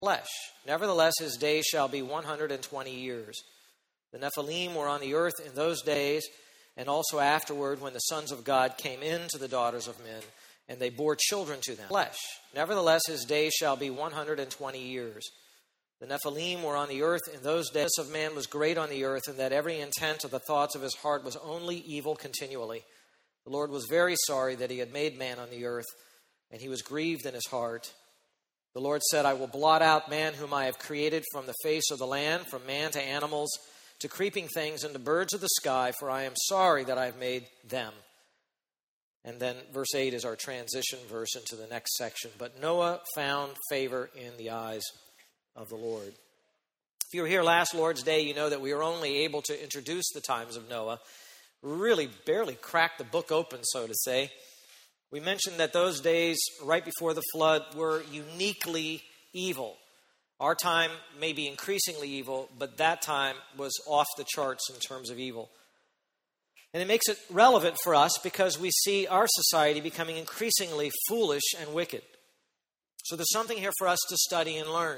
flesh. Nevertheless, his days shall be 120 years. The Nephilim were on the earth in those days, and also afterward when the sons of God came in to the daughters of men, and they bore children to them. Flesh. Nevertheless, his days shall be 120 years. The Nephilim were on the earth in those days. The of man was great on the earth, and that every intent of the thoughts of his heart was only evil continually. The Lord was very sorry that he had made man on the earth, and he was grieved in his heart. The Lord said, I will blot out man whom I have created from the face of the land, from man to animals, to creeping things, and to birds of the sky, for I am sorry that I have made them. And then verse 8 is our transition verse into the next section. But Noah found favor in the eyes of the Lord. If you were here last Lord's Day, you know that we were only able to introduce the times of Noah. Really barely cracked the book open, so to say. We mentioned that those days right before the flood were uniquely evil. Our time may be increasingly evil, but that time was off the charts in terms of evil. And it makes it relevant for us because we see our society becoming increasingly foolish and wicked. So there's something here for us to study and learn.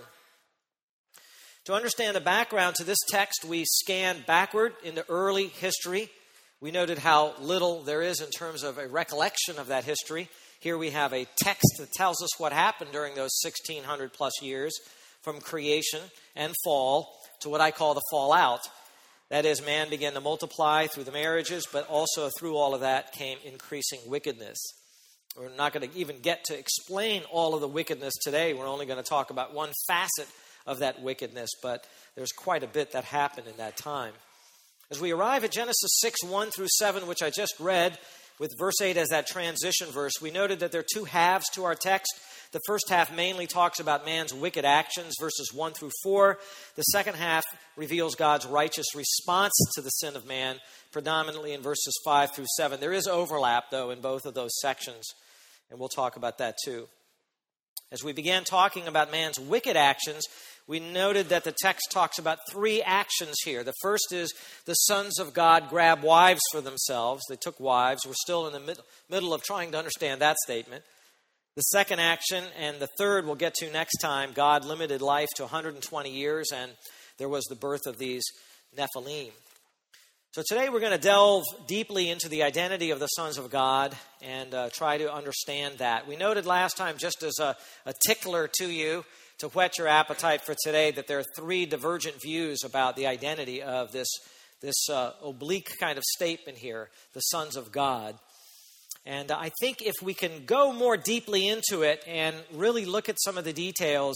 To understand the background to this text, we scanned backward into early history. We noted how little there is in terms of a recollection of that history. Here we have a text that tells us what happened during those 1,600 plus years from creation and fall to what I call the fallout. That is, man began to multiply through the marriages, but also through all of that came increasing wickedness. We're not going to even get to explain all of the wickedness today. We're only going to talk about one facet of that wickedness, but there's quite a bit that happened in that time. As we arrive at Genesis 6, 1 through 7, which I just read, with verse 8 as that transition verse, we noted that there are two halves to our text. The first half mainly talks about man's wicked actions, verses 1 through 4. The second half reveals God's righteous response to the sin of man, predominantly in verses 5 through 7. There is overlap, though, in both of those sections, and we'll talk about that too. As we began talking about man's wicked actions, we noted that the text talks about three actions here. The first is the sons of God grab wives for themselves. They took wives. We're still in the middle of trying to understand that statement. The second action, and the third we'll get to next time, God limited life to 120 years, and there was the birth of these Nephilim. So today we're going to delve deeply into the identity of the sons of God and try to understand that. We noted last time, just as a tickler to you, to whet your appetite for today, that there are three divergent views about the identity of this oblique kind of statement here, the sons of God. And I think if we can go more deeply into it and really look at some of the details,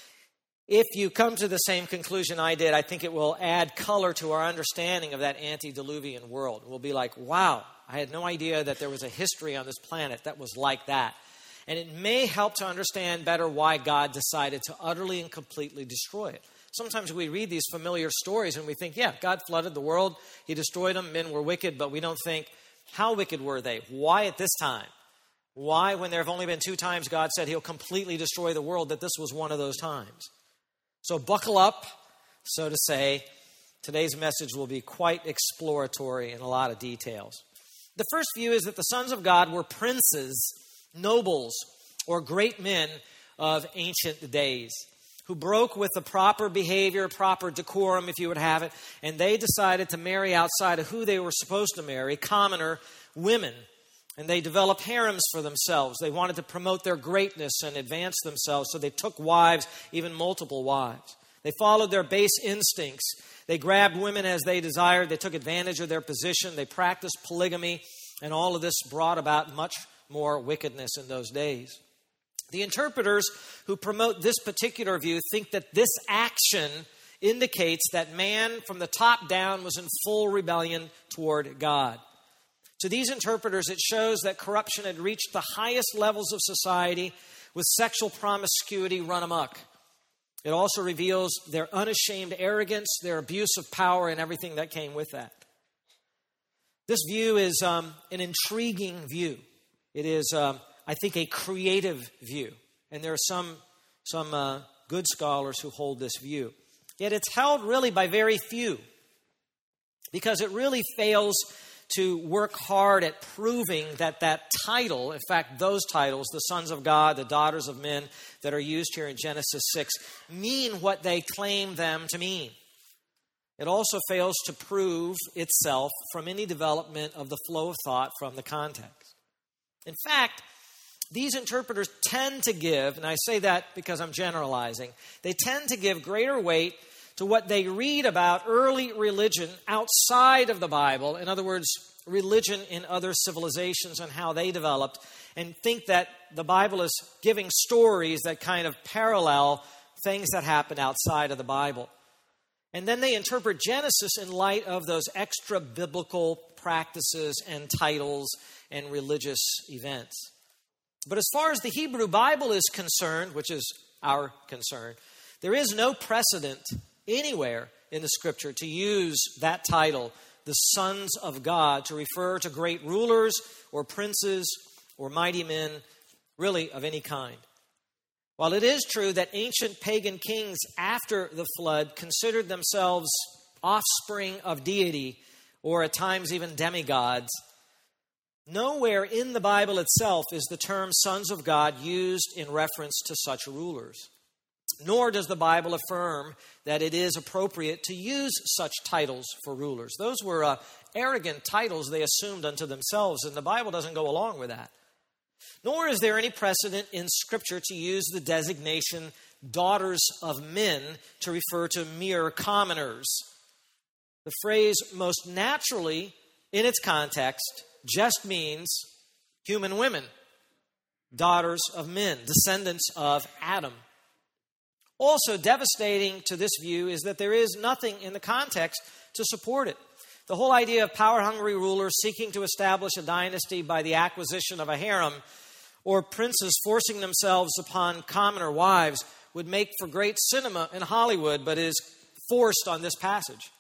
if you come to the same conclusion I did, I think it will add color to our understanding of that antediluvian world. We'll be like, wow, I had no idea that there was a history on this planet that was like that. And it may help to understand better why God decided to utterly and completely destroy it. Sometimes we read these familiar stories and we think, yeah, God flooded the world. He destroyed them. Men were wicked, but we don't think, how wicked were they? Why at this time? Why, when there have only been 2 times God said he'll completely destroy the world, that this was one of those times? So buckle up, so to say. Today's message will be quite exploratory in a lot of details. The first view is that the sons of God were princes, nobles, or great men of ancient days who broke with the proper behavior, proper decorum, if you would have it, and they decided to marry outside of who they were supposed to marry, commoner women. And they developed harems for themselves. They wanted to promote their greatness and advance themselves, so they took wives, even multiple wives. They followed their base instincts. They grabbed women as they desired. They took advantage of their position. They practiced polygamy, and all of this brought about much more wickedness in those days. The interpreters who promote this particular view think that this action indicates that man from the top down was in full rebellion toward God. To these interpreters, it shows that corruption had reached the highest levels of society with sexual promiscuity run amok. It also reveals their unashamed arrogance, their abuse of power, and everything that came with that. This view is an intriguing view. It is, I think, a creative view. And there are some good scholars who hold this view. Yet it's held really by very few, because it really fails to work hard at proving that title, in fact, those titles, the sons of God, the daughters of men, that are used here in Genesis 6, mean what they claim them to mean. It also fails to prove itself from any development of the flow of thought from the context. In fact, these interpreters tend to give, and I say that because I'm generalizing, they tend to give greater weight to what they read about early religion outside of the Bible, in other words, religion in other civilizations and how they developed, and think that the Bible is giving stories that kind of parallel things that happen outside of the Bible. And then they interpret Genesis in light of those extra biblical practices and titles and religious events. But as far as the Hebrew Bible is concerned, which is our concern, there is no precedent anywhere in the Scripture to use that title, the sons of God, to refer to great rulers or princes or mighty men, really of any kind. While it is true that ancient pagan kings after the flood considered themselves offspring of deity, or at times even demigods, nowhere in the Bible itself is the term sons of God used in reference to such rulers. Nor does the Bible affirm that it is appropriate to use such titles for rulers. Those were arrogant titles they assumed unto themselves, and the Bible doesn't go along with that. Nor is there any precedent in Scripture to use the designation daughters of men to refer to mere commoners. The phrase most naturally, in its context, just means human women, daughters of men, descendants of Adam. Also devastating to this view is that there is nothing in the context to support it. The whole idea of power-hungry rulers seeking to establish a dynasty by the acquisition of a harem, or princes forcing themselves upon commoner wives, would make for great cinema in Hollywood, but is forced on this passage.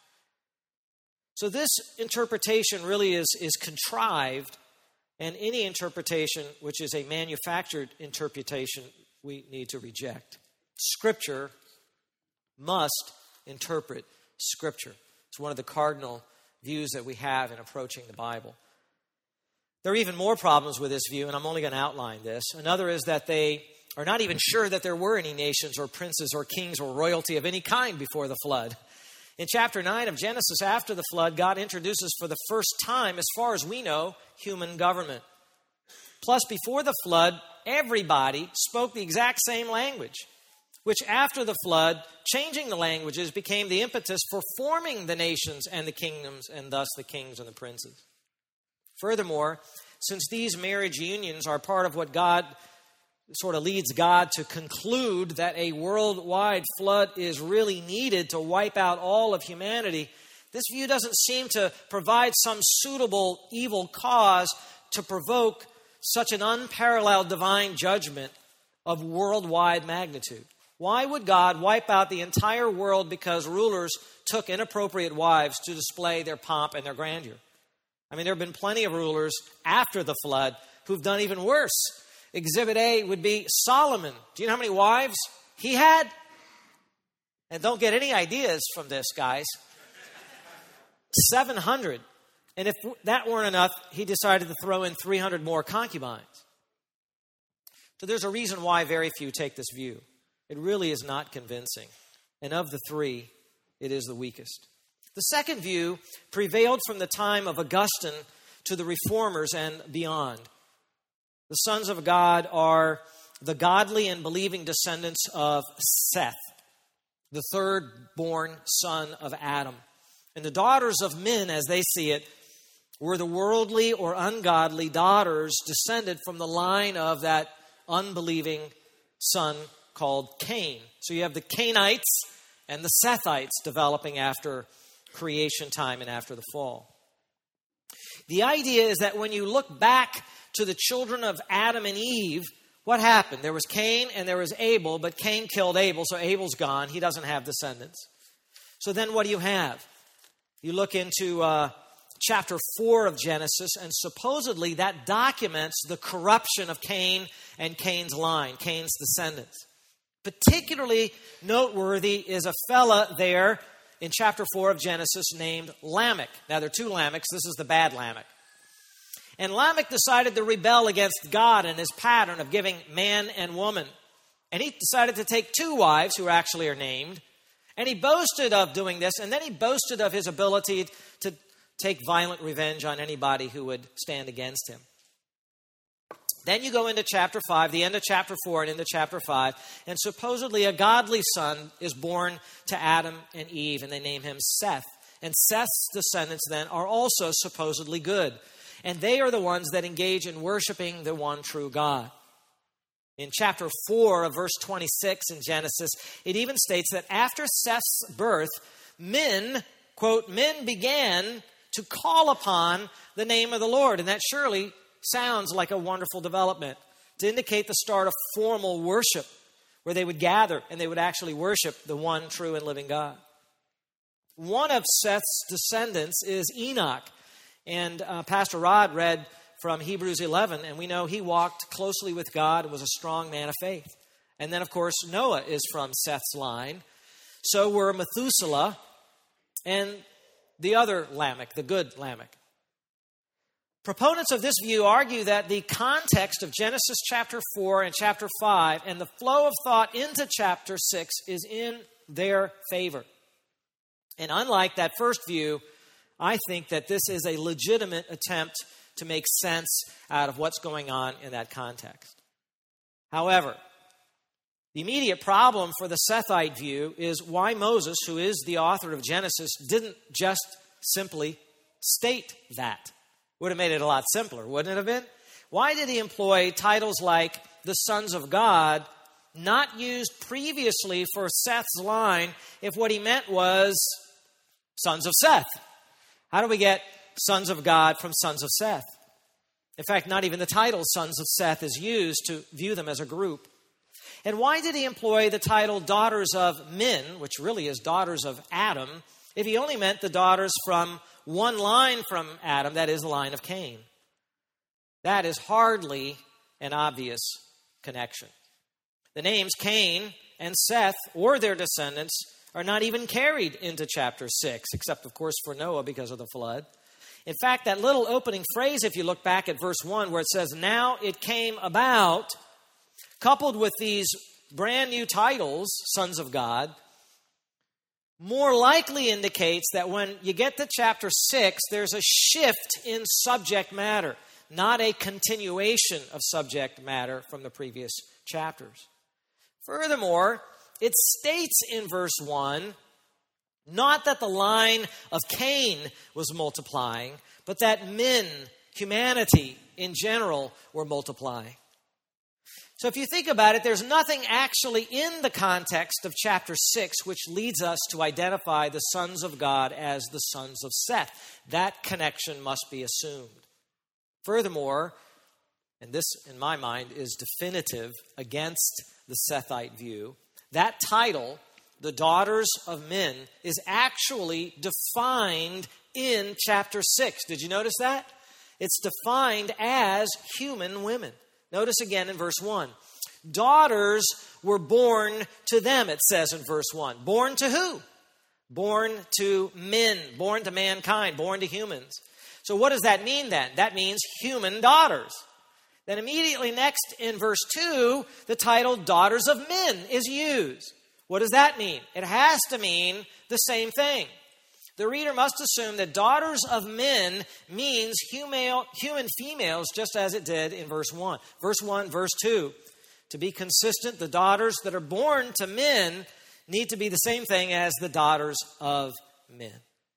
So this interpretation really is contrived, and any interpretation which is a manufactured interpretation we need to reject. Scripture must interpret Scripture. It's one of the cardinal views that we have in approaching the Bible. There are even more problems with this view, and I'm only going to outline this. Another is that they are not even sure that there were any nations or princes or kings or royalty of any kind before the flood. In chapter 9 of Genesis, after the flood, God introduces for the first time, as far as we know, human government. Plus, before the flood, everybody spoke the exact same language, which after the flood, changing the languages became the impetus for forming the nations and the kingdoms, and thus the kings and the princes. Furthermore, since these marriage unions are part of what God sort of leads God to conclude that a worldwide flood is really needed to wipe out all of humanity, this view doesn't seem to provide some suitable evil cause to provoke such an unparalleled divine judgment of worldwide magnitude. Why would God wipe out the entire world because rulers took inappropriate wives to display their pomp and their grandeur? I mean, there have been plenty of rulers after the flood who've done even worse. Exhibit A would be Solomon. Do you know how many wives he had? And don't get any ideas from this, guys. 700. And if that weren't enough, he decided to throw in 300 more concubines. So there's a reason why very few take this view. It really is not convincing. And of the three, it is the weakest. The second view prevailed from the time of Augustine to the Reformers and beyond. The sons of God are the godly and believing descendants of Seth, the third born son of Adam. And the daughters of men, as they see it, were the worldly or ungodly daughters descended from the line of that unbelieving son called Cain. So you have the Cainites and the Sethites developing after creation time and after the fall. The idea is that when you look back to the children of Adam and Eve, what happened? There was Cain and there was Abel, but Cain killed Abel, so Abel's gone. He doesn't have descendants. So then what do you have? You look into chapter 4 of Genesis, and supposedly that documents the corruption of Cain and Cain's line, Cain's descendants. Particularly noteworthy is a fella there in chapter 4 of Genesis named Lamech. Now, there are two Lamechs. This is the bad Lamech. And Lamech decided to rebel against God and his pattern of giving man and woman. And he decided to take two wives, who actually are named, and he boasted of doing this, and then he boasted of his ability to take violent revenge on anybody who would stand against him. Then you go into chapter 5, the end of chapter 4 and into chapter 5, and supposedly a godly son is born to Adam and Eve, and they name him Seth. And Seth's descendants then are also supposedly good. And they are the ones that engage in worshiping the one true God. In chapter 4 of verse 26 in Genesis, it even states that after Seth's birth, men, quote, men began to call upon the name of the Lord. And that surely sounds like a wonderful development to indicate the start of formal worship, where they would gather and they would actually worship the one true and living God. One of Seth's descendants is Enoch. And Pastor Rod read from Hebrews 11, and we know he walked closely with God and was a strong man of faith. And then, of course, Noah is from Seth's line. So were Methuselah and the other Lamech, the good Lamech. Proponents of this view argue that the context of Genesis chapter 4 and chapter 5 and the flow of thought into chapter 6 is in their favor. And unlike that first view, I think that this is a legitimate attempt to make sense out of what's going on in that context. However, the immediate problem for the Sethite view is why Moses, who is the author of Genesis, didn't just simply state that. Would have made it a lot simpler, wouldn't it have been? Why did he employ titles like the sons of God, not used previously for Seth's line, if what he meant was sons of Seth? How do we get sons of God from sons of Seth? In fact, not even the title sons of Seth is used to view them as a group. And why did he employ the title daughters of men, which really is daughters of Adam, if he only meant the daughters from one line from Adam, that is the line of Cain? That is hardly an obvious connection. The names Cain and Seth, or their descendants, are not even carried into chapter 6, except, of course, for Noah because of the flood. In fact, that little opening phrase, if you look back at verse 1, where it says, "Now it came about," coupled with these brand new titles, sons of God, more likely indicates that when you get to chapter 6, there's a shift in subject matter, not a continuation of subject matter from the previous chapters. Furthermore, it states in verse 1, not that the line of Cain was multiplying, but that men, humanity in general, were multiplying. So if you think about it, there's nothing actually in the context of chapter 6 which leads us to identify the sons of God as the sons of Seth. That connection must be assumed. Furthermore, and this in my mind is definitive against the Sethite view, that title, the daughters of men, is actually defined in chapter 6. Did you notice that? It's defined as human women. Notice again in verse 1. Daughters were born to them, it says in verse 1. Born to who? Born to men, born to mankind, born to humans. So what does that mean then? That means human daughters. Then immediately next in verse 2, the title daughters of men is used. What does that mean? It has to mean the same thing. The reader must assume that daughters of men means human females, just as it did in verse 1. Verse 1, verse 2. To be consistent, the daughters that are born to men need to be the same thing as the daughters of men.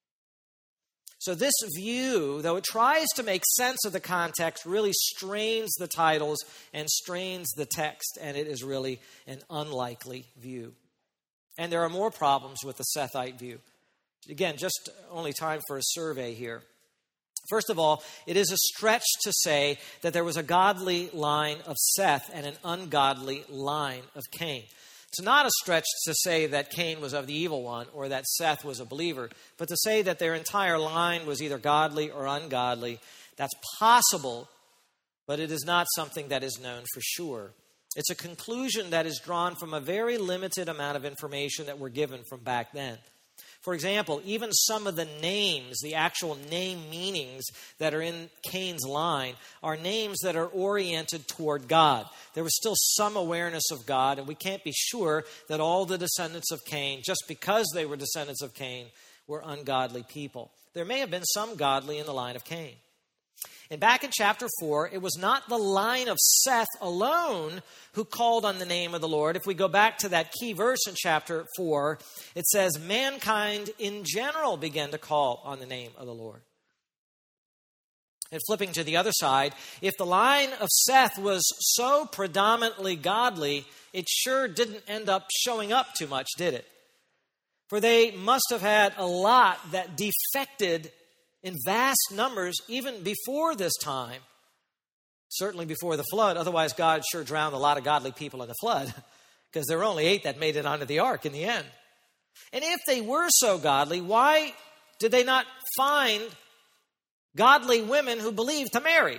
So this view, though it tries to make sense of the context, really strains the titles and strains the text, and it is really an unlikely view. And there are more problems with the Sethite view. Again, just only time for a survey here. First of all, it is a stretch to say that there was a godly line of Seth and an ungodly line of Cain. It's not a stretch to say that Cain was of the evil one or that Seth was a believer, but to say that their entire line was either godly or ungodly, that's possible, but it is not something that is known for sure. It's a conclusion that is drawn from a very limited amount of information that we're given from back then. For example, even some of the names, the actual name meanings that are in Cain's line, are names that are oriented toward God. There was still some awareness of God, and we can't be sure that all the descendants of Cain, just because they were descendants of Cain, were ungodly people. There may have been some godly in the line of Cain. And back in chapter 4, it was not the line of Seth alone who called on the name of the Lord. If we go back to that key verse in chapter 4, it says, mankind in general began to call on the name of the Lord. And flipping to the other side, if the line of Seth was so predominantly godly, it sure didn't end up showing up too much, did it? For they must have had a lot that defected in vast numbers even before this time, certainly before the flood. Otherwise, God sure drowned a lot of godly people in the flood, because there were only 8 that made it onto the ark in the end. And if they were so godly, why did they not find godly women who believed to marry?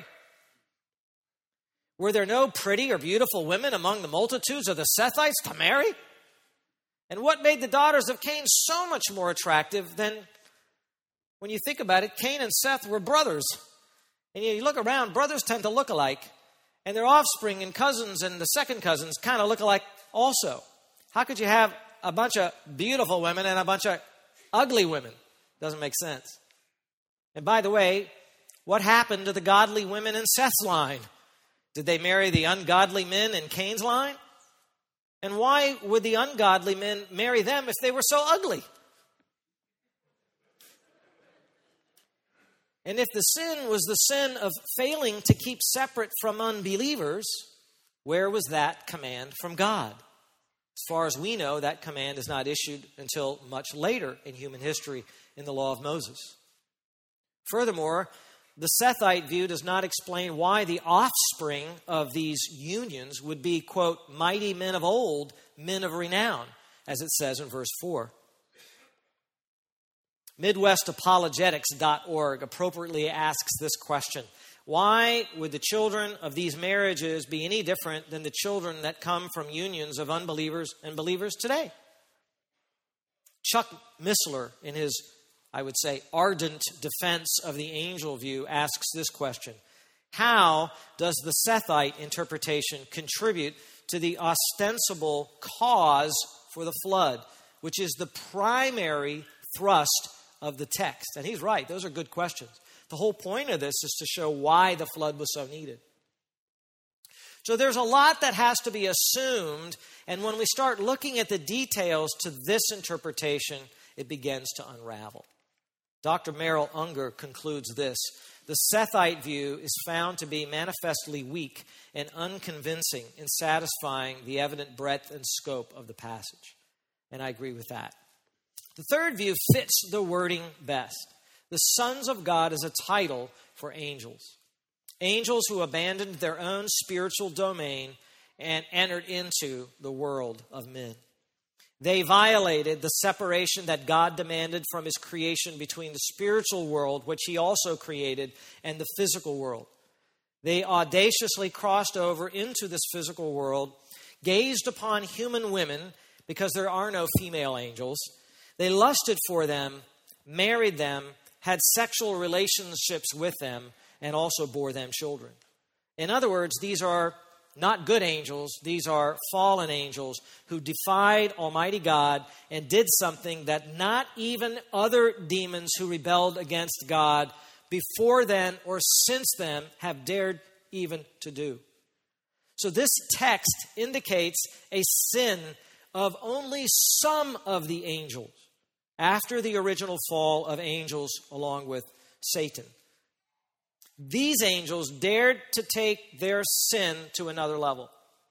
Were there no pretty or beautiful women among the multitudes of the Sethites to marry? And what made the daughters of Cain so much more attractive than, when you think about it, Cain and Seth were brothers. And you look around, brothers tend to look alike. And their offspring and cousins and the second cousins kind of look alike also. How could you have a bunch of beautiful women and a bunch of ugly women? Doesn't make sense. And by the way, what happened to the godly women in Seth's line? Did they marry the ungodly men in Cain's line? And why would the ungodly men marry them if they were so ugly? And if the sin was the sin of failing to keep separate from unbelievers, where was that command from God? As far as we know, that command is not issued until much later in human history in the law of Moses. Furthermore, the Sethite view does not explain why the offspring of these unions would be, quote, mighty men of old, men of renown, as it says in verse 4. MidwestApologetics.org appropriately asks this question: why would the children of these marriages be any different than the children that come from unions of unbelievers and believers today? Chuck Missler, in his, I would say, ardent defense of the angel view, asks this question: how does the Sethite interpretation contribute to the ostensible cause for the flood, which is the primary thrust of the text? And he's right. Those are good questions. The whole point of this is to show why the flood was so needed. So there's a lot that has to be assumed, and when we start looking at the details to this interpretation, it begins to unravel. Dr. Merrill Unger concludes this: the Sethite view is found to be manifestly weak and unconvincing in satisfying the evident breadth and scope of the passage. And I agree with that. The third view fits the wording best. The sons of God is a title for angels. Angels who abandoned their own spiritual domain and entered into the world of men. They violated the separation that God demanded from his creation between the spiritual world, which he also created, and the physical world. They audaciously crossed over into this physical world, gazed upon human women, because there are no female angels. They lusted for them, married them, had sexual relationships with them, and also bore them children. In other words, these are not good angels. These are fallen angels who defied Almighty God and did something that not even other demons who rebelled against God before then or since then have dared even to do. So this text indicates a sin of only some of the angels after the original fall of angels along with Satan. These angels dared to take their sin to another level.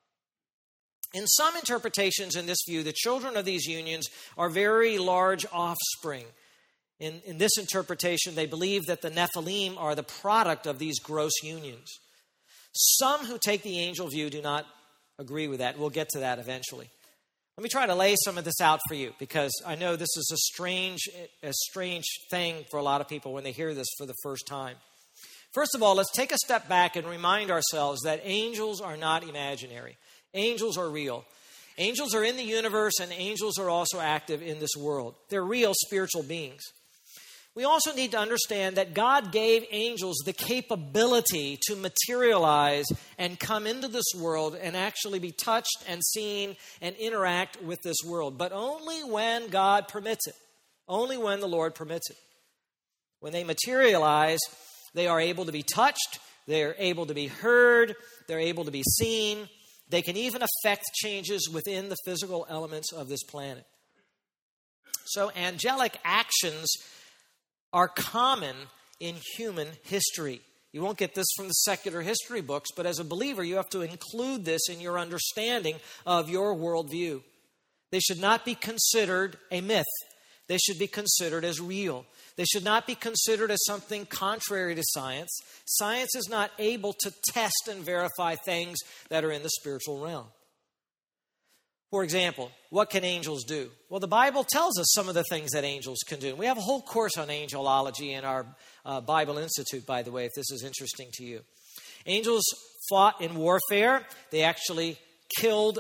In some interpretations in this view, the children of these unions are very large offspring. In this interpretation, they believe that the Nephilim are the product of these gross unions. Some who take the angel view do not agree with that. We'll get to that eventually. Let me try to lay some of this out for you, because I know this is a strange thing for a lot of people when they hear this for the first time. First of all, let's take a step back and remind ourselves that angels are not imaginary. Angels are real. Angels are in the universe, and angels are also active in this world. They're real spiritual beings. We also need to understand that God gave angels the capability to materialize and come into this world and actually be touched and seen and interact with this world, but only when God permits it, only when the Lord permits it. When they materialize, they are able to be touched, they're able to be heard, they're able to be seen. They can even affect changes within the physical elements of this planet. So angelic actions are common in human history. You won't get this from the secular history books, but as a believer, you have to include this in your understanding of your worldview. They should not be considered a myth. They should be considered as real. They should not be considered as something contrary to science. Science is not able to test and verify things that are in the spiritual realm. For example, what can angels do? Well, the Bible tells us some of the things that angels can do. We have a whole course on angelology in our Bible Institute, by the way, if this is interesting to you. Angels fought in warfare. They actually killed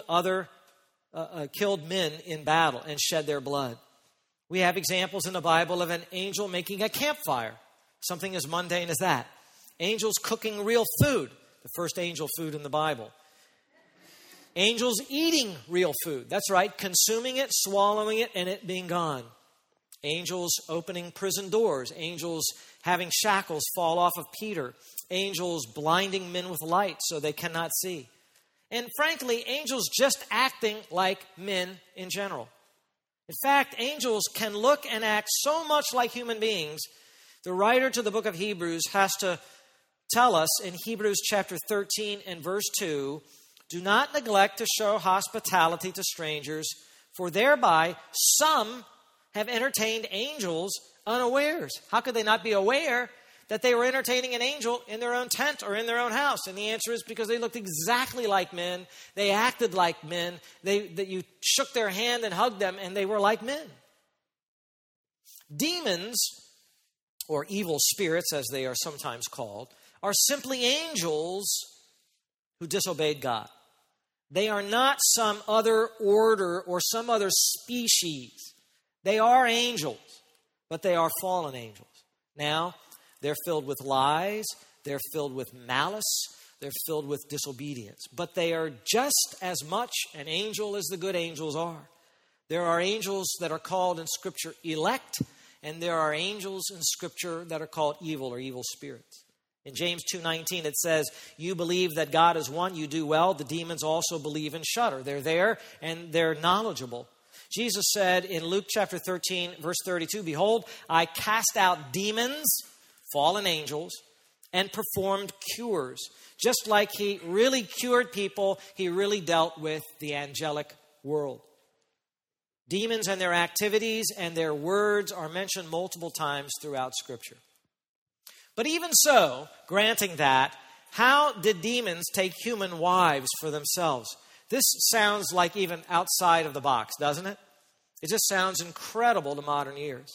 men in battle and shed their blood. We have examples in the Bible of an angel making a campfire, something as mundane as that. Angels cooking real food, the first angel food in the Bible. Angels eating real food. That's right, consuming it, swallowing it, and it being gone. Angels opening prison doors. Angels having shackles fall off of Peter. Angels blinding men with light so they cannot see. And frankly, angels just acting like men in general. In fact, angels can look and act so much like human beings. The writer to the book of Hebrews has to tell us in Hebrews chapter 13 and verse 2, do not neglect to show hospitality to strangers, for thereby some have entertained angels unawares. How could they not be aware that they were entertaining an angel in their own tent or in their own house? And the answer is because they looked exactly like men. They acted like men. That you shook their hand and hugged them, and they were like men. Demons, or evil spirits as they are sometimes called, are simply angels who disobeyed God. They are not some other order or some other species. They are angels, but they are fallen angels. Now, they're filled with lies, they're filled with malice, they're filled with disobedience. But they are just as much an angel as the good angels are. There are angels that are called in Scripture elect, and there are angels in Scripture that are called evil or evil spirits. In James 2:19 it says, you believe that God is one, you do well. The demons also believe and shudder. They're there and they're knowledgeable. Jesus said in Luke chapter 13, verse 32, behold, I cast out demons, fallen angels, and performed cures. Just like he really cured people, he really dealt with the angelic world. Demons and their activities and their words are mentioned multiple times throughout Scripture. But even so, granting that, how did demons take human wives for themselves? This sounds like even outside of the box, doesn't it? It just sounds incredible to modern ears.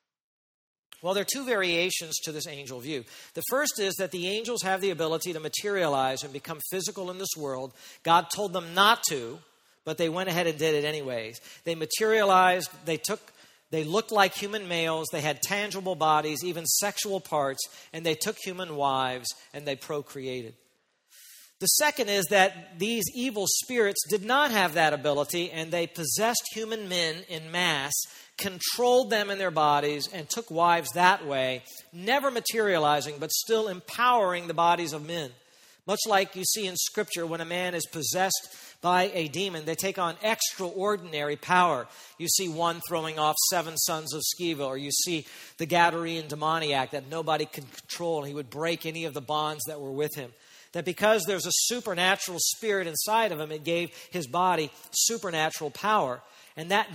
Well, there are two variations to this angel view. The first is that the angels have the ability to materialize and become physical in this world. God told them not to, but they went ahead and did it anyways. They materialized, they looked like human males, they had tangible bodies, even sexual parts, and they took human wives and they procreated. The second is that these evil spirits did not have that ability, and they possessed human men in mass, controlled them in their bodies, and took wives that way, never materializing, but still empowering the bodies of men. Much like you see in Scripture, when a man is possessed by a demon, they take on extraordinary power. You see one throwing off 7 sons of Sceva, or you see the Gadarene demoniac that nobody could control. He would break any of the bonds that were with him. That because there's a supernatural spirit inside of him, it gave his body supernatural power. And that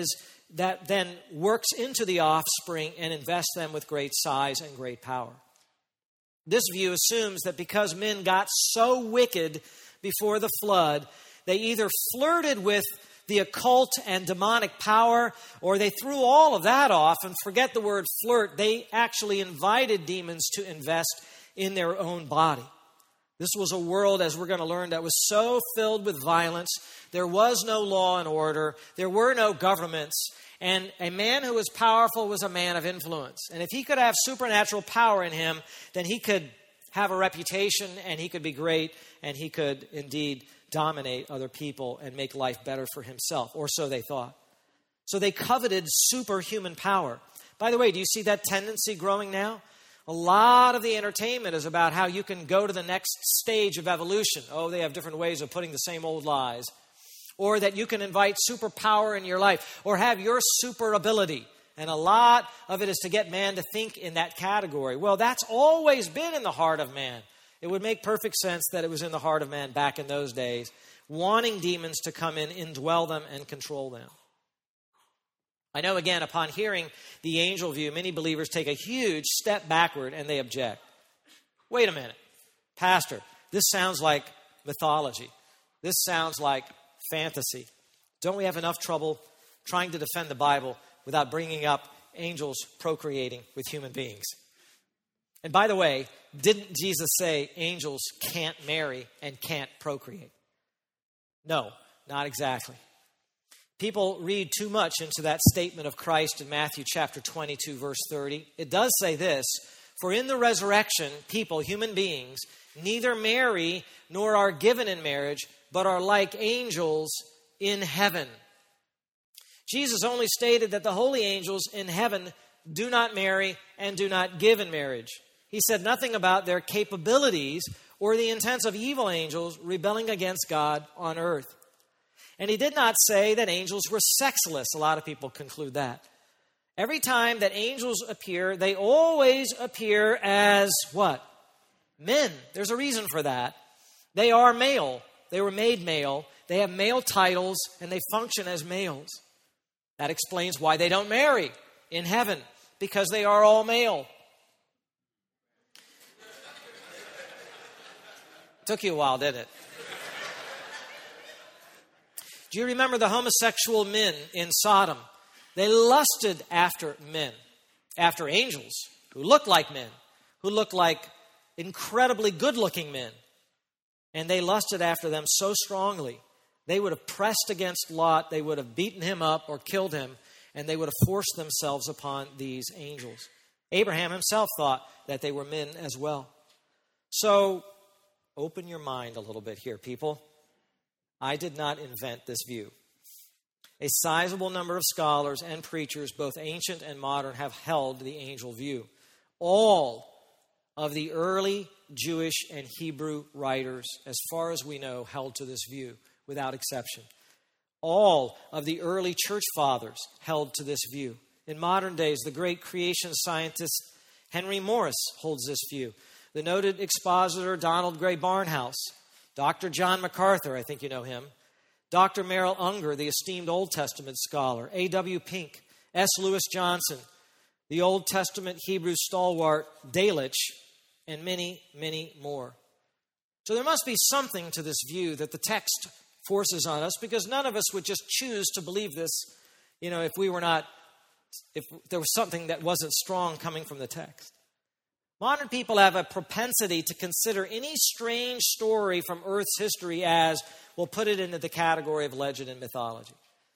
then works into the offspring and invests them with great size and great power. This view assumes that because men got so wicked before the flood, they either flirted with the occult and demonic power, or they threw all of that off and forget the word flirt. They actually invited demons to invest in their own body. This was a world, as we're going to learn, that was so filled with violence. There was no law and order. There were no governments. And a man who was powerful was a man of influence. And if he could have supernatural power in him, then he could have a reputation and he could be great and he could indeed dominate other people and make life better for himself, or so they thought. So they coveted superhuman power. By the way, do you see that tendency growing now? A lot of the entertainment is about how you can go to the next stage of evolution. Oh, they have different ways of putting the same old lies. Or that you can invite superpower in your life, or have your super ability. And a lot of it is to get man to think in that category. Well, that's always been in the heart of man. It would make perfect sense that it was in the heart of man back in those days, wanting demons to come in, indwell them, and control them. I know, again, upon hearing the angel view, many believers take a huge step backward and they object. Wait a minute, Pastor, this sounds like mythology. This sounds like fantasy. Don't we have enough trouble trying to defend the Bible without bringing up angels procreating with human beings? And by the way, didn't Jesus say angels can't marry and can't procreate? No, not exactly. People read too much into that statement of Christ in Matthew chapter 22, verse 30. It does say this, for in the resurrection, people, human beings, neither marry nor are given in marriage, but are like angels in heaven. Jesus only stated that the holy angels in heaven do not marry and do not give in marriage. He said nothing about their capabilities or the intents of evil angels rebelling against God on earth. And he did not say that angels were sexless. A lot of people conclude that. Every time that angels appear, they always appear as what? Men. There's a reason for that. They are male. They were made male. They have male titles, and they function as males. That explains why they don't marry in heaven, because they are all male. Took you a while, didn't it? Do you remember the homosexual men in Sodom? They lusted after men, after angels who looked like men, who looked like incredibly good-looking men. And they lusted after them so strongly, they would have pressed against Lot, they would have beaten him up or killed him, and they would have forced themselves upon these angels. Abraham himself thought that they were men as well. So, open your mind a little bit here, people. I did not invent this view. A sizable number of scholars and preachers, both ancient and modern, have held the angel view. All of the early Jewish and Hebrew writers, as far as we know, held to this view, without exception. All of the early church fathers held to this view. In modern days, the great creation scientist Henry Morris holds this view. The noted expositor Donald Gray Barnhouse, Dr. John MacArthur, I think you know him, Dr. Merrill Unger, the esteemed Old Testament scholar, A.W. Pink, S. Lewis Johnson, the Old Testament Hebrew stalwart Delitzsch, and many, many more. So there must be something to this view that the text forces on us, because none of us would just choose to believe this, if there was something that wasn't strong coming from the text. Modern people have a propensity to consider any strange story from Earth's history as, we'll put it into the category of legend and mythology.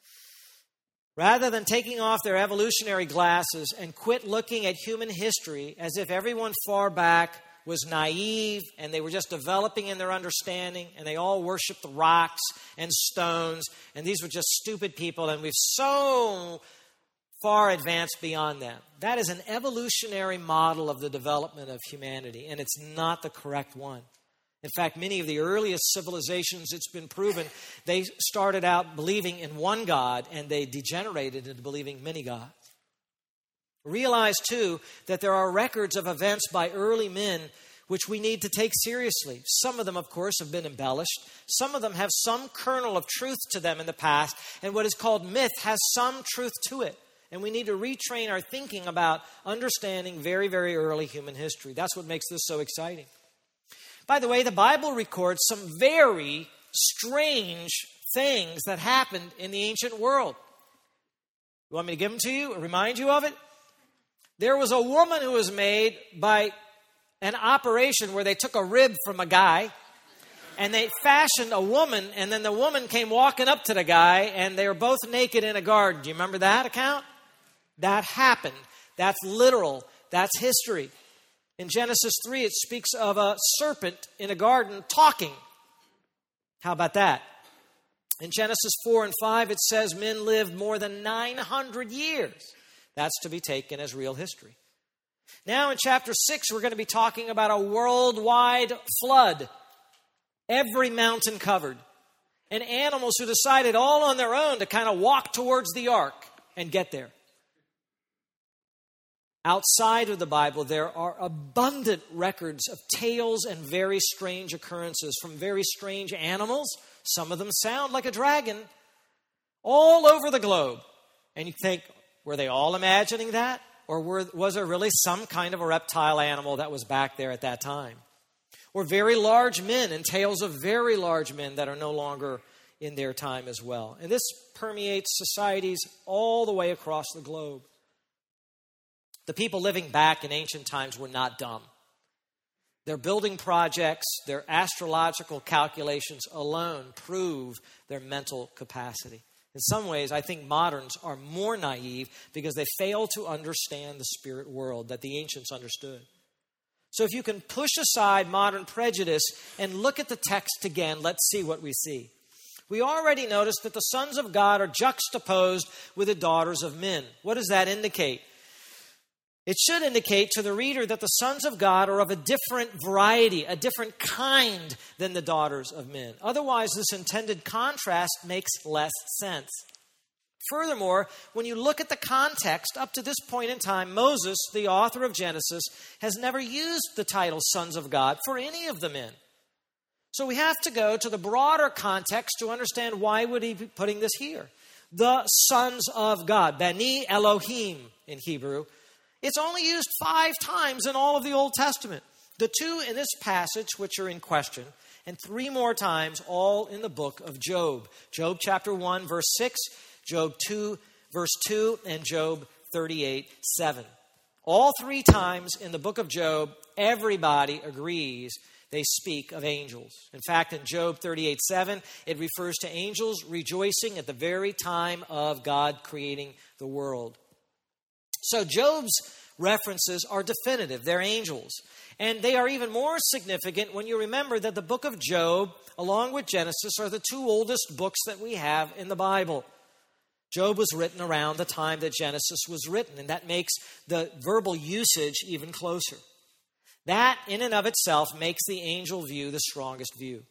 Rather than taking off their evolutionary glasses and quit looking at human history as if everyone far back was naive and they were just developing in their understanding and they all worshiped the rocks and stones and these were just stupid people and we've so far advanced beyond them. That is an evolutionary model of the development of humanity, and it's not the correct one. In fact, many of the earliest civilizations, it's been proven, they started out believing in one God and they degenerated into believing many gods. Realize, too, that there are records of events by early men which we need to take seriously. Some of them, of course, have been embellished. Some of them have some kernel of truth to them in the past, and what is called myth has some truth to it. And we need to retrain our thinking about understanding very, very early human history. That's what makes this so exciting. By the way, the Bible records some very strange things that happened in the ancient world. You want me to give them to you or remind you of it? There was a woman who was made by an operation where they took a rib from a guy and they fashioned a woman, and then the woman came walking up to the guy and they were both naked in a garden. Do you remember that account? That happened. That's literal. That's history. In Genesis 3, it speaks of a serpent in a garden talking. How about that? In Genesis 4 and 5, it says men lived more than 900 years. That's to be taken as real history. Now in chapter 6, we're going to be talking about a worldwide flood. Every mountain covered. And animals who decided all on their own to kind of walk towards the ark and get there. Outside of the Bible, there are abundant records of tales and very strange occurrences from very strange animals. Some of them sound like a dragon, all over the globe. And you think, were they all imagining that? Or was there really some kind of a reptile animal that was back there at that time? Or very large men and tales of very large men that are no longer in their time as well. And this permeates societies all the way across the globe. The people living back in ancient times were not dumb. Their building projects, their astrological calculations alone prove their mental capacity. In some ways, I think moderns are more naive because they fail to understand the spirit world that the ancients understood. So if you can push aside modern prejudice and look at the text again, let's see what we see. We already noticed that the sons of God are juxtaposed with the daughters of men. What does that indicate? It should indicate to the reader that the sons of God are of a different variety, a different kind than the daughters of men. Otherwise, this intended contrast makes less sense. Furthermore, when you look at the context, up to this point in time, Moses, the author of Genesis, has never used the title sons of God for any of the men. So we have to go to the broader context to understand why would he be putting this here. The sons of God, Bani Elohim in Hebrew. It's only used 5 times in all of the Old Testament. The 2 in this passage, which are in question, and 3 more times, all in the book of Job. Job chapter 1, verse 6, Job 2, verse 2, and Job 38, 7. All 3 times in the book of Job, everybody agrees they speak of angels. In fact, in Job 38, 7, it refers to angels rejoicing at the very time of God creating the world. So Job's references are definitive. They're angels. And they are even more significant when you remember that the book of Job, along with Genesis, are the 2 oldest books that we have in the Bible. Job was written around the time that Genesis was written, and that makes the verbal usage even closer. That, in and of itself, makes the angel view the strongest view.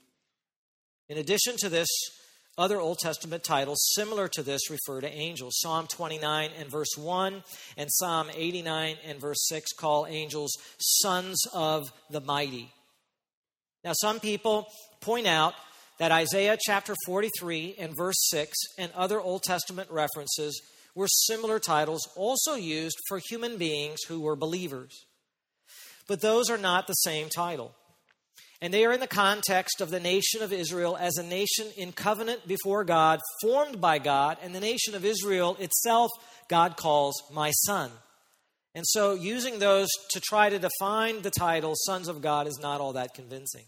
In addition to this, other Old Testament titles similar to this refer to angels. Psalm 29 and verse 1 and Psalm 89 and verse 6 call angels sons of the mighty. Now, some people point out that Isaiah chapter 43 and verse 6 and other Old Testament references were similar titles also used for human beings who were believers. But those are not the same title. And they are in the context of the nation of Israel as a nation in covenant before God, formed by God, and the nation of Israel itself, God calls my son. And so using those to try to define the title, sons of God, is not all that convincing.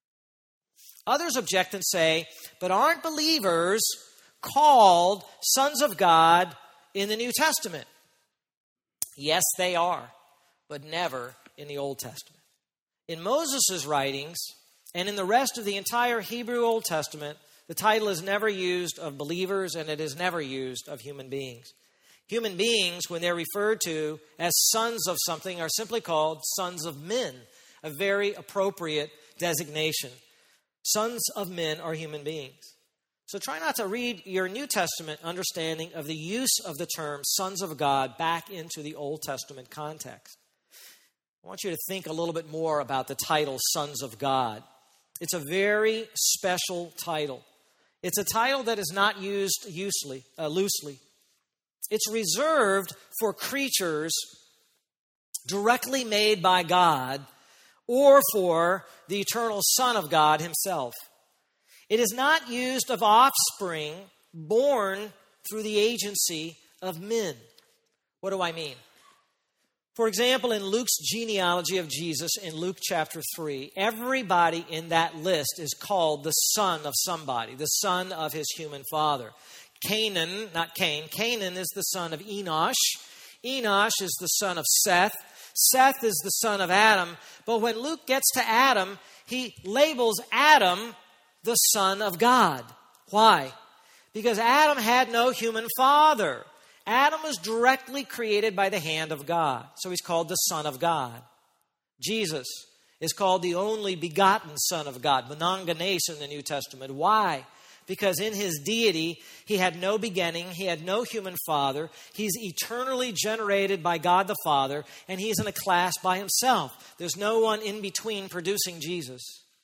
Others object and say, but aren't believers called sons of God in the New Testament? Yes, they are, but never in the Old Testament. In Moses' writings, and in the rest of the entire Hebrew Old Testament, the title is never used of believers, and it is never used of human beings. Human beings, when they're referred to as sons of something, are simply called sons of men, a very appropriate designation. Sons of men are human beings. So try not to read your New Testament understanding of the use of the term sons of God back into the Old Testament context. I want you to think a little bit more about the title, Sons of God. It's a very special title. It's a title that is not used loosely. It's reserved for creatures directly made by God or for the eternal Son of God himself. It is not used of offspring born through the agency of men. What do I mean? For example, in Luke's genealogy of Jesus in Luke chapter 3, everybody in that list is called the son of somebody, the son of his human father. Canaan, not Cain, Canaan is the son of Enosh. Enosh is the son of Seth. Seth is the son of Adam. But when Luke gets to Adam, he labels Adam the son of God. Why? Because Adam had no human father. Adam was directly created by the hand of God. So he's called the Son of God. Jesus is called the only begotten Son of God, monongenes in the New Testament. Why? Because in his deity, he had no beginning, he had no human father, he's eternally generated by God the Father, and he's in a class by himself. There's no one in between producing Jesus.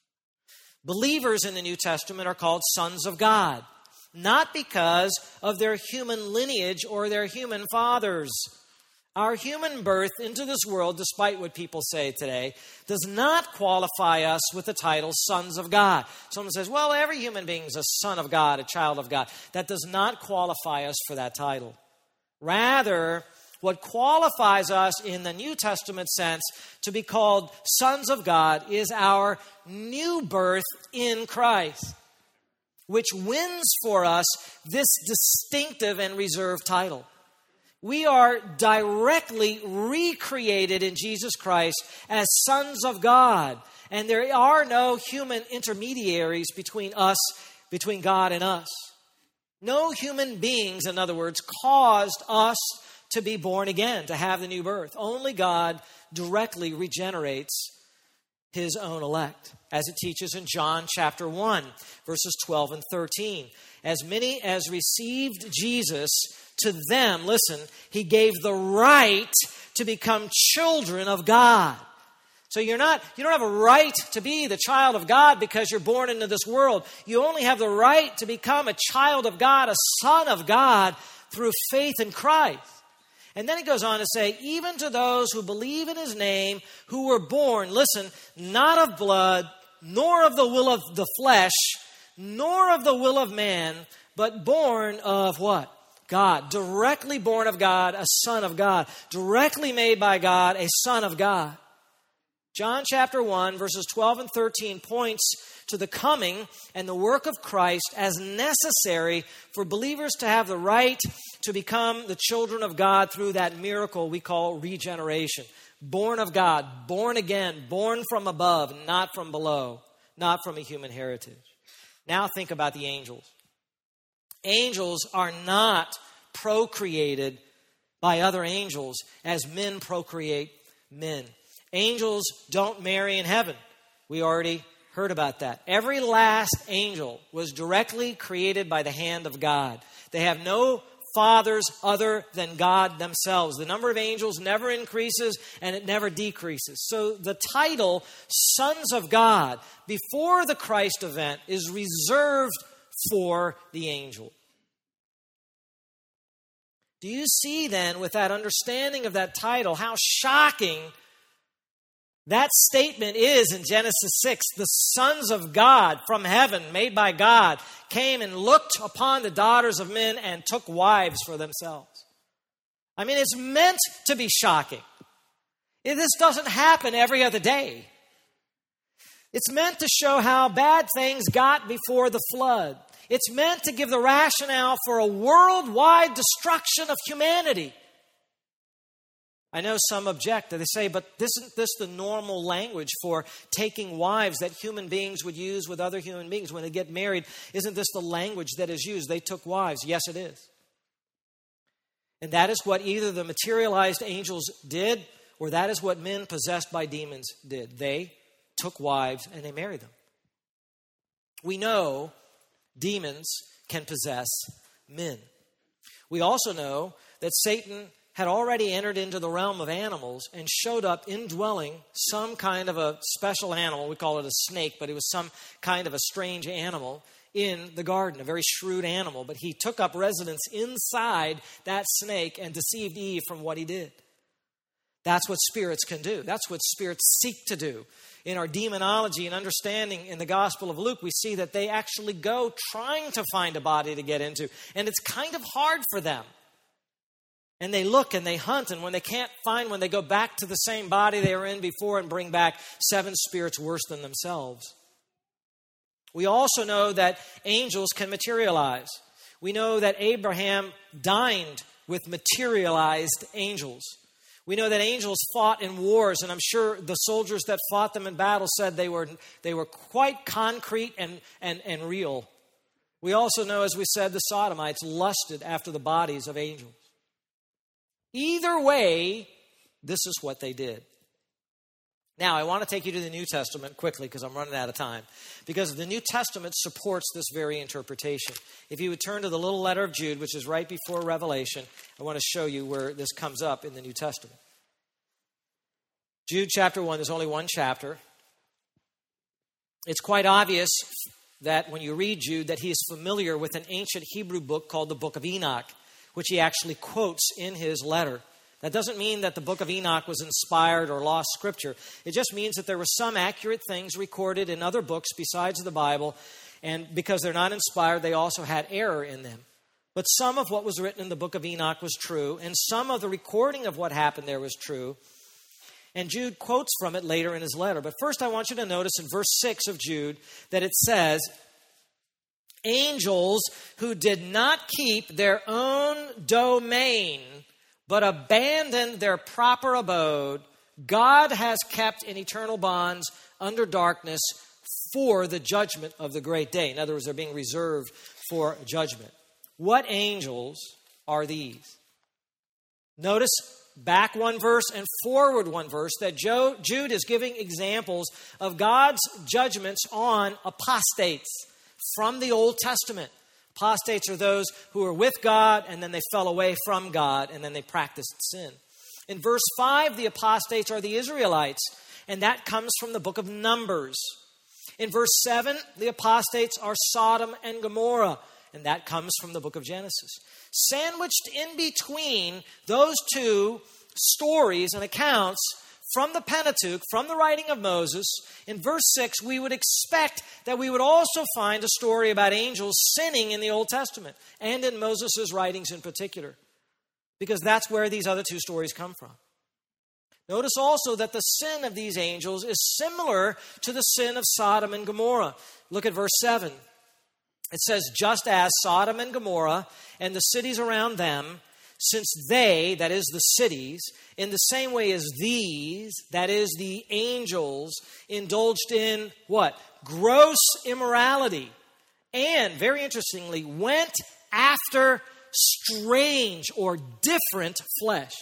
Believers in the New Testament are called sons of God. Not because of their human lineage or their human fathers. Our human birth into this world, despite what people say today, does not qualify us with the title sons of God. Someone says, well, every human being is a son of God, a child of God. That does not qualify us for that title. Rather, what qualifies us in the New Testament sense to be called sons of God is our new birth in Christ, which wins for us this distinctive and reserved title. We are directly recreated in Jesus Christ as sons of God. And there are no human intermediaries between us, between God and us. No human beings, in other words, caused us to be born again, to have the new birth. Only God directly regenerates his own elect, as it teaches in John chapter 1, verses 12 and 13. As many as received Jesus, to them, listen, he gave the right to become children of God. So you don't have a right to be the child of God because you're born into this world. You only have the right to become a child of God, a son of God, through faith in Christ. And then he goes on to say, even to those who believe in his name, who were born, listen, not of blood, nor of the will of the flesh, nor of the will of man, but born of what? God. Directly born of God, a son of God. Directly made by God, a son of God. John chapter 1, verses 12 and 13 points to the coming and the work of Christ as necessary for believers to have the right to become the children of God through that miracle we call regeneration. Born of God, born again, born from above, not from below, not from a human heritage. Now think about the angels. Angels are not procreated by other angels as men procreate men. Angels don't marry in heaven. We already heard about that. Every last angel was directly created by the hand of God. They have no fathers other than God themselves. The number of angels never increases and it never decreases. So the title, sons of God, before the Christ event is reserved for the angel. Do you see then, with that understanding of that title, how shocking that statement is in Genesis 6? The sons of God from heaven, made by God, came and looked upon the daughters of men and took wives for themselves. I mean, it's meant to be shocking. This doesn't happen every other day. It's meant to show how bad things got before the flood. It's meant to give the rationale for a worldwide destruction of humanity. I know some object. They say, but isn't this the normal language for taking wives that human beings would use with other human beings when they get married? Isn't this the language that is used? They took wives. Yes, it is. And that is what either the materialized angels did, or that is what men possessed by demons did. They took wives and they married them. We know demons can possess men. We also know that Satan had already entered into the realm of animals and showed up indwelling some kind of a special animal. We call it a snake, but it was some kind of a strange animal in the garden, a very shrewd animal. But he took up residence inside that snake and deceived Eve from what he did. That's what spirits can do. That's what spirits seek to do. In our demonology and understanding in the Gospel of Luke, we see that they actually go trying to find a body to get into. And it's kind of hard for them. And they look and they hunt, and when they can't find one, they go back to the same body they were in before and bring back 7 spirits worse than themselves. We also know that angels can materialize. We know that Abraham dined with materialized angels. We know that angels fought in wars, and I'm sure the soldiers that fought them in battle said they were quite concrete and real. We also know, as we said, the Sodomites lusted after the bodies of angels. Either way, this is what they did. Now, I want to take you to the New Testament quickly because I'm running out of time. Because the New Testament supports this very interpretation. If you would turn to the little letter of Jude, which is right before Revelation, I want to show you where this comes up in the New Testament. Jude chapter 1, there's only one chapter. It's quite obvious that when you read Jude that he is familiar with an ancient Hebrew book called the Book of Enoch, which he actually quotes in his letter. That doesn't mean that the book of Enoch was inspired or lost scripture. It just means that there were some accurate things recorded in other books besides the Bible, and because they're not inspired, they also had error in them. But some of what was written in the book of Enoch was true, and some of the recording of what happened there was true. And Jude quotes from it later in his letter. But first I want you to notice in verse 6 of Jude that it says, angels who did not keep their own domain, but abandoned their proper abode, God has kept in eternal bonds under darkness for the judgment of the great day. In other words, they're being reserved for judgment. What angels are these? Notice back one verse and forward one verse that Jude is giving examples of God's judgments on apostates from the Old Testament. Apostates are those who are with God and then they fell away from God and then they practiced sin. In verse 5, the apostates are the Israelites, and that comes from the book of Numbers. In verse 7, the apostates are Sodom and Gomorrah, and that comes from the book of Genesis. Sandwiched in between those two stories and accounts from the Pentateuch, from the writing of Moses, in verse 6, we would expect that we would also find a story about angels sinning in the Old Testament and in Moses' writings in particular, because that's where these other two stories come from. Notice also that the sin of these angels is similar to the sin of Sodom and Gomorrah. Look at verse 7. It says, just as Sodom and Gomorrah and the cities around them, since they, that is the cities, in the same way as these, that is the angels, indulged in what? Gross immorality. And, very interestingly, went after strange or different flesh.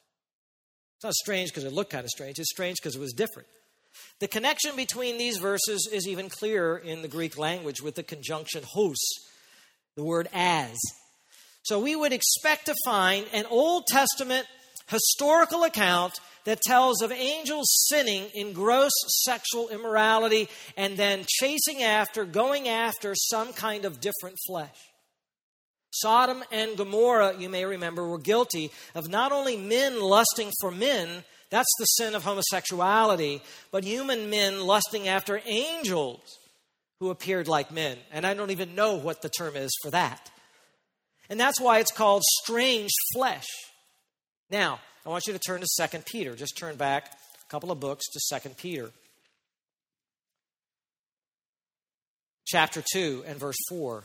It's not strange because it looked kind of strange. It's strange because it was different. The connection between these verses is even clearer in the Greek language with the conjunction hos, the word as. So we would expect to find an Old Testament historical account that tells of angels sinning in gross sexual immorality and then chasing after, going after some kind of different flesh. Sodom and Gomorrah, you may remember, were guilty of not only men lusting for men, that's the sin of homosexuality, but human men lusting after angels who appeared like men. And I don't even know what the term is for that. And that's why it's called strange flesh. Now, I want you to turn to 2 Peter. Just turn back a couple of books to 2 Peter. Chapter 2 and verse 4.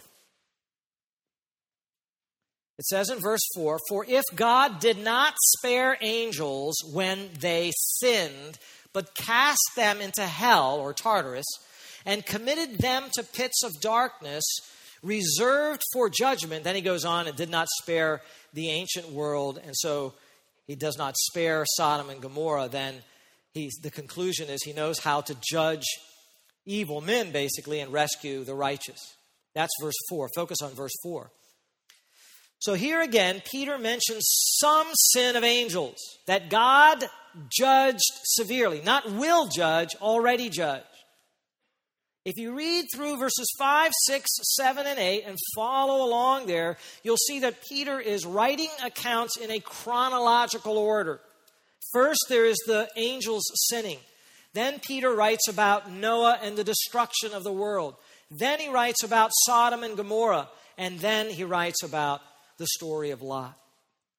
It says in verse 4, for if God did not spare angels when they sinned, but cast them into hell or Tartarus, and committed them to pits of darkness, reserved for judgment. Then he goes on and did not spare the ancient world, and so he does not spare Sodom and Gomorrah. Then the conclusion is he knows how to judge evil men, basically, and rescue the righteous. That's verse 4. Focus on verse 4. So here again, Peter mentions some sin of angels that God judged severely. Not will judge, already judged. If you read through verses 5, 6, 7, and 8 and follow along there, you'll see that Peter is writing accounts in a chronological order. First, there is the angels sinning. Then Peter writes about Noah and the destruction of the world. Then he writes about Sodom and Gomorrah. And then he writes about the story of Lot.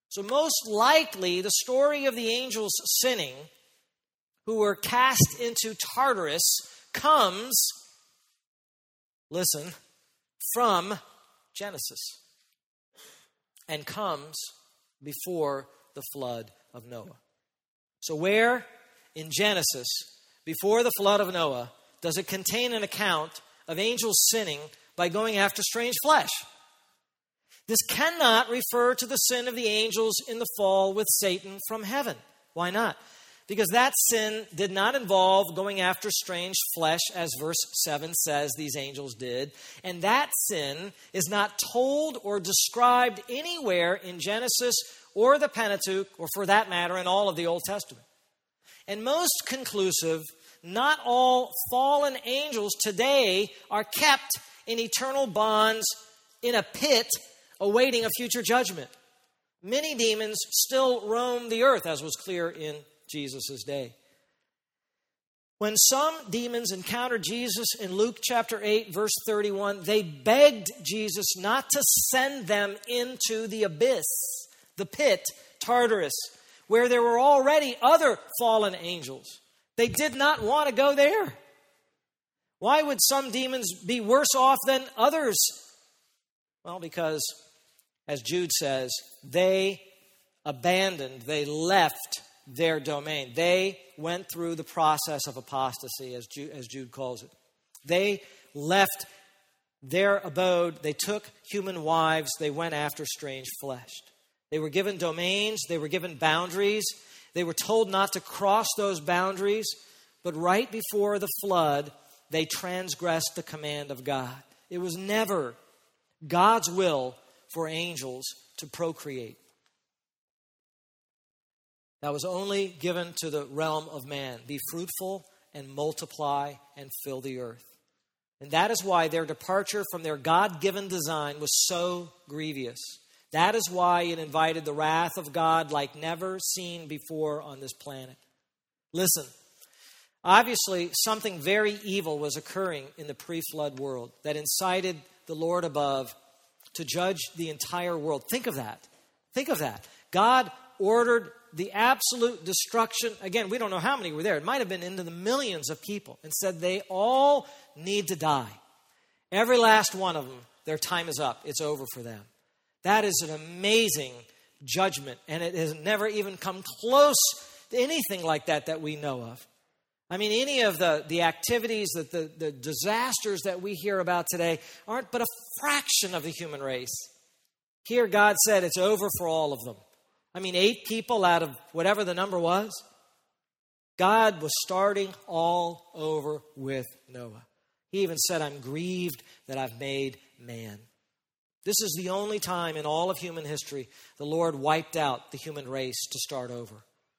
So most likely, the story of the angels sinning, who were cast into Tartarus, comes, listen, from Genesis and comes before the flood of Noah. So where in Genesis, before the flood of Noah, does it contain an account of angels sinning by going after strange flesh? This cannot refer to the sin of the angels in the fall with Satan from heaven. Why not? Because that sin did not involve going after strange flesh, as verse 7 says these angels did. And that sin is not told or described anywhere in Genesis or the Pentateuch, or for that matter, in all of the Old Testament. And most conclusive, not all fallen angels today are kept in eternal bonds in a pit awaiting a future judgment. Many demons still roam the earth, as was clear in Jesus' day. When some demons encountered Jesus in Luke chapter 8, verse 31, they begged Jesus not to send them into the abyss, the pit, Tartarus, where there were already other fallen angels. They did not want to go there. Why would some demons be worse off than others? Well, because, as Jude says, they left their domain. They went through the process of apostasy, as Jude calls it. They left their abode. They took human wives. They went after strange flesh. They were given domains. They were given boundaries. They were told not to cross those boundaries. But right before the flood, they transgressed the command of God. It was never God's will for angels to procreate. That was only given to the realm of man. Be fruitful and multiply and fill the earth. And that is why their departure from their God-given design was so grievous. That is why it invited the wrath of God like never seen before on this planet. Listen, obviously something very evil was occurring in the pre-flood world that incited the Lord above to judge the entire world. Think of that. Think of that. God ordered the absolute destruction. Again, we don't know how many were there. It might have been into the millions of people, and said they all need to die. Every last one of them, their time is up. It's over for them. That is an amazing judgment, and it has never even come close to anything like that we know of. I mean, any of the activities, the disasters that we hear about today aren't but a fraction of the human race. Here, God said it's over for all of them. I mean, 8 people out of whatever the number was. God was starting all over with Noah. He even said, I'm grieved that I've made man. This is the only time in all of human history the Lord wiped out the human race to start over.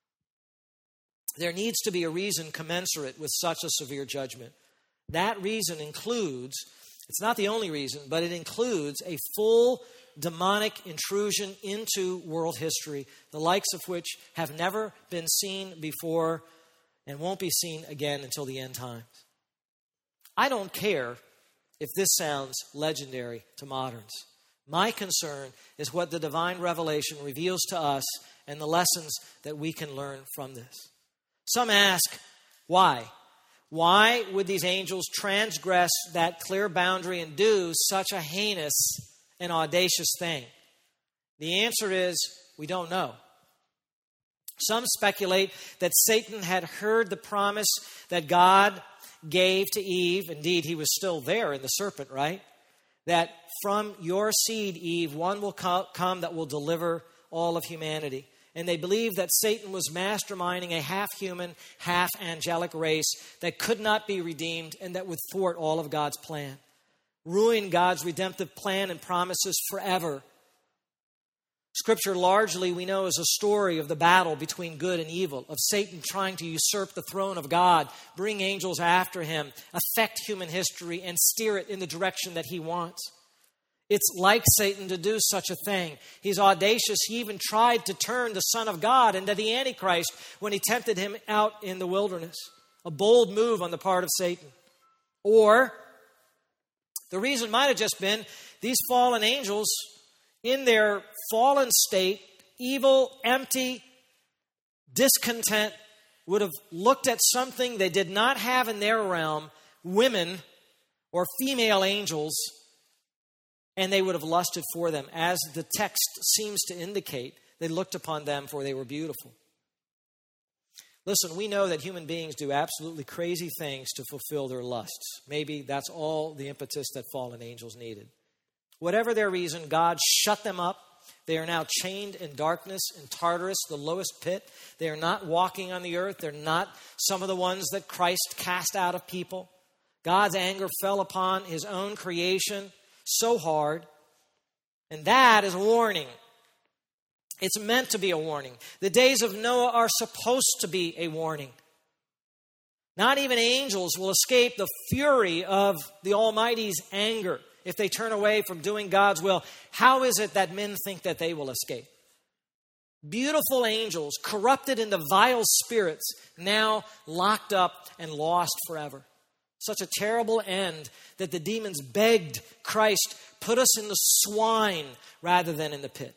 There needs to be a reason commensurate with such a severe judgment. That reason includes, it's not the only reason, but it includes a full demonic intrusion into world history, the likes of which have never been seen before and won't be seen again until the end times. I don't care if this sounds legendary to moderns. My concern is what the divine revelation reveals to us and the lessons that we can learn from this. Some ask, why? Why would these angels transgress that clear boundary and do such a heinous and audacious thing? The answer is, we don't know. Some speculate that Satan had heard the promise that God gave to Eve. Indeed, he was still there in the serpent, right? That from your seed, Eve, one will come that will deliver all of humanity. And they believed that Satan was masterminding a half-human, half-angelic race that could not be redeemed and that would thwart all of God's plan, ruin God's redemptive plan and promises forever. Scripture largely, we know, is a story of the battle between good and evil, of Satan trying to usurp the throne of God, bring angels after him, affect human history, and steer it in the direction that he wants. It's like Satan to do such a thing. He's audacious. He even tried to turn the Son of God into the Antichrist when he tempted him out in the wilderness. A bold move on the part of Satan. Or the reason might have just been these fallen angels, in their fallen state, evil, empty, discontent, would have looked at something they did not have in their realm, women or female angels, and they would have lusted for them. As the text seems to indicate, they looked upon them for they were beautiful. Listen, we know that human beings do absolutely crazy things to fulfill their lusts. Maybe that's all the impetus that fallen angels needed. Whatever their reason, God shut them up. They are now chained in darkness, in Tartarus, the lowest pit. They are not walking on the earth. They're not some of the ones that Christ cast out of people. God's anger fell upon his own creation so hard. And that is a warning. It's meant to be a warning. The days of Noah are supposed to be a warning. Not even angels will escape the fury of the Almighty's anger if they turn away from doing God's will. How is it that men think that they will escape? Beautiful angels, corrupted into vile spirits, now locked up and lost forever. Such a terrible end that the demons begged Christ, put us in the swine rather than in the pit.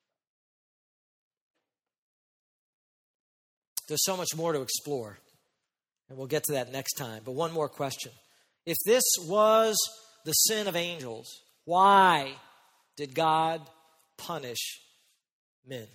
There's so much more to explore, and we'll get to that next time. But one more question. If this was the sin of angels, why did God punish men?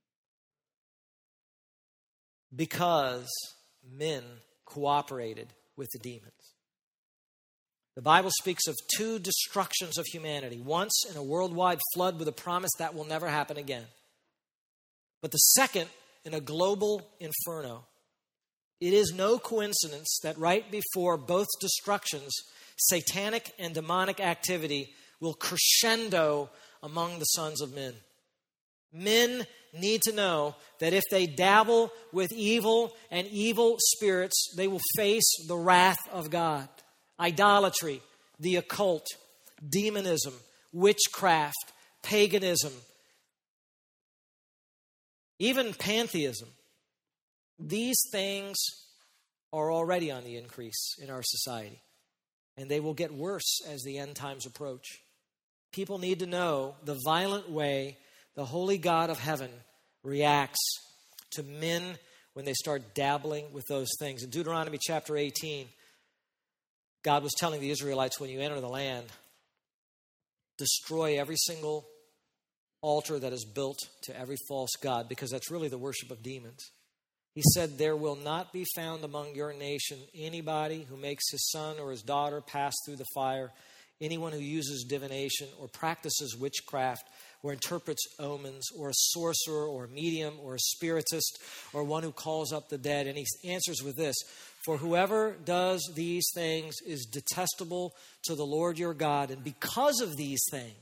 Because men cooperated with the demons. The Bible speaks of 2 destructions of humanity. Once in a worldwide flood with a promise that will never happen again. But the second in a global inferno. It is no coincidence that right before both destructions, satanic and demonic activity will crescendo among the sons of men. Men need to know that if they dabble with evil and evil spirits, they will face the wrath of God. Idolatry, the occult, demonism, witchcraft, paganism, even pantheism. These things are already on the increase in our society, and they will get worse as the end times approach. People need to know the violent way the holy God of heaven reacts to men when they start dabbling with those things. In Deuteronomy chapter 18, God was telling the Israelites, when you enter the land, destroy every single altar that is built to every false god, because that's really the worship of demons. He said, there will not be found among your nation anybody who makes his son or his daughter pass through the fire, anyone who uses divination or practices witchcraft or interprets omens, or a sorcerer or a medium or a spiritist or one who calls up the dead. And he answers with this: for whoever does these things is detestable to the Lord your God. And because of these things,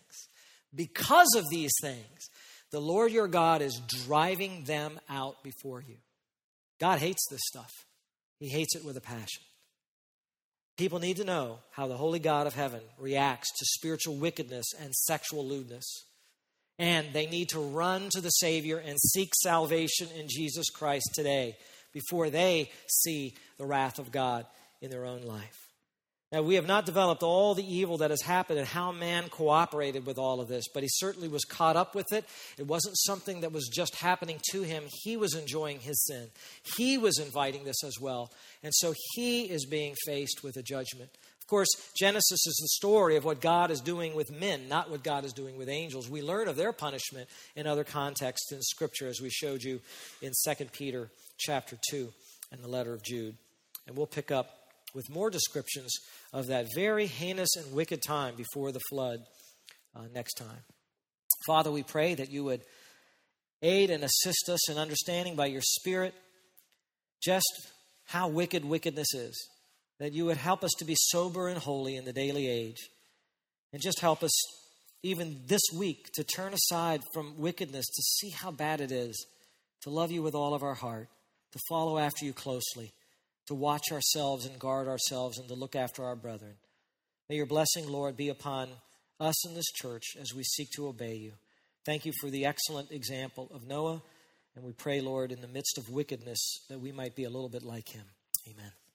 the Lord your God is driving them out before you. God hates this stuff. He hates it with a passion. People need to know how the holy God of heaven reacts to spiritual wickedness and sexual lewdness. And they need to run to the Savior and seek salvation in Jesus Christ today before they see the wrath of God in their own life. Now, we have not developed all the evil that has happened and how man cooperated with all of this, but he certainly was caught up with it. It wasn't something that was just happening to him. He was enjoying his sin. He was inviting this as well. And so he is being faced with a judgment. Of course, Genesis is the story of what God is doing with men, not what God is doing with angels. We learn of their punishment in other contexts in Scripture, as we showed you in 2 Peter chapter 2 and the letter of Jude. And we'll pick up with more descriptions of that very heinous and wicked time before the flood next time. Father, we pray that you would aid and assist us in understanding by your Spirit just how wicked wickedness is. That you would help us to be sober and holy in the daily age. And just help us even this week to turn aside from wickedness, to see how bad it is, to love you with all of our heart, to follow after you closely, to watch ourselves and guard ourselves, and to look after our brethren. May your blessing, Lord, be upon us in this church as we seek to obey you. Thank you for the excellent example of Noah, and we pray, Lord, in the midst of wickedness, that we might be a little bit like him. Amen.